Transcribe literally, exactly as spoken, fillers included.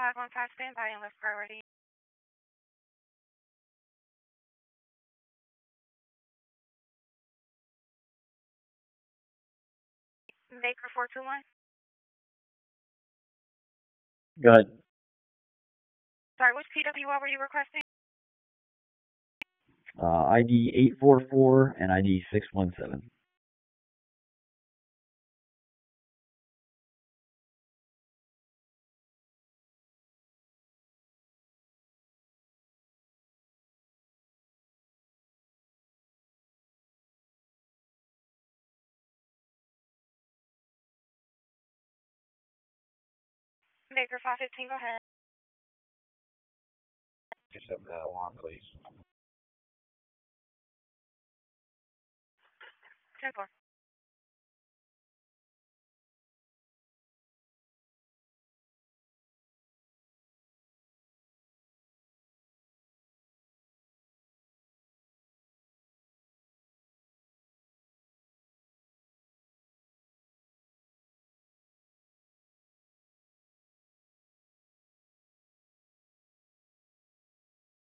five one five, stand by and lift priority. Baker four two one. Go ahead. Sorry, which P W L were you requesting? Uh, I D eight four four and I D six one seven. Baker five fifteen, go ahead. Just have that alarm, please. ten four.